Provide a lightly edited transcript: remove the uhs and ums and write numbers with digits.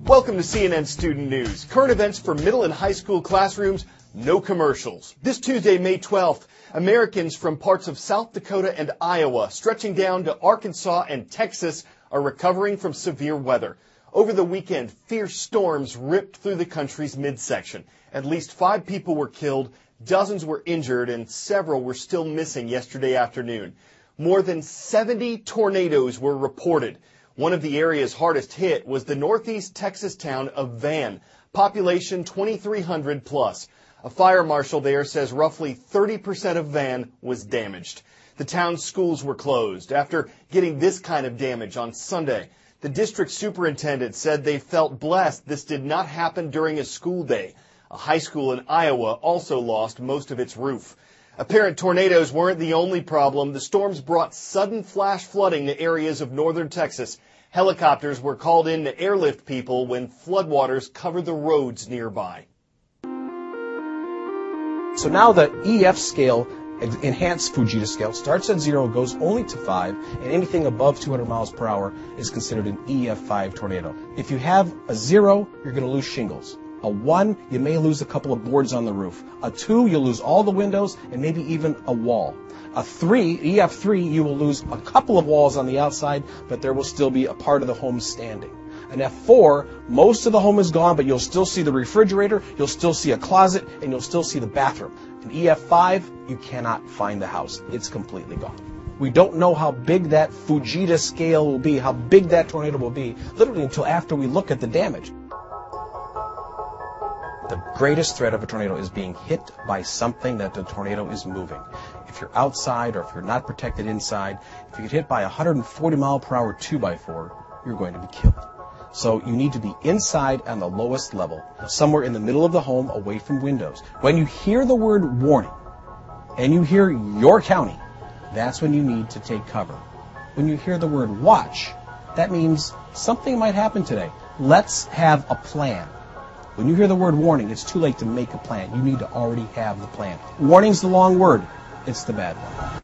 Welcome to CNN Student News. Current events for middle and high school classrooms, no commercials. This Tuesday, May 12th, Americans from parts of South Dakota and Iowa, stretching down to Arkansas and Texas, are recovering from severe weather. Over the weekend, fierce storms ripped through the country's midsection. At least 5 people were killed, dozens were injured, and several were still missing yesterday afternoon. More than 70 tornadoes were reported. One of the areas hardest hit was the northeast Texas town of Van, population 2,300 plus. A fire marshal there says roughly 30% of Van was damaged. The town's schools were closed after getting this kind of damage on Sunday. The district superintendent said they felt blessed this did not happen during a school day. A high school in Iowa also lost most of its roof. Apparent tornadoes weren't the only problem. The storms brought sudden flash flooding to areas of northern Texas. Helicopters were called in to airlift people when floodwaters covered the roads nearby. So now the EF scale, enhanced Fujita scale, starts at 0, goes only to 5, and anything above 200 miles per hour is considered an EF5 tornado. If you have a 0, you're going to lose shingles. A 1, you may lose a couple of boards on the roof. A 2, you'll lose all the windows and maybe even a wall. A 3, EF3, you will lose a couple of walls on the outside, but there will still be a part of the home standing. An F4, most of the home is gone, but you'll still see the refrigerator, you'll still see a closet, and you'll still see the bathroom. An EF5, you cannot find the house. It's completely gone. We don't know how big that Fujita scale will be, how big that tornado will be, literally until after we look at the damage. The greatest threat of a tornado is being hit by something that the tornado is moving. If you're outside or if you're not protected inside, if you get hit by a 140 mile per hour 2x4, you're going to be killed. So you need to be inside on the lowest level, somewhere in the middle of the home away from windows. When you hear the word warning and you hear your county, that's when you need to take cover. When you hear the word watch, that means something might happen today. Let's have a plan. When you hear the word warning, it's too late to make a plan. You need to already have the plan. Warning's the long word. It's the bad one.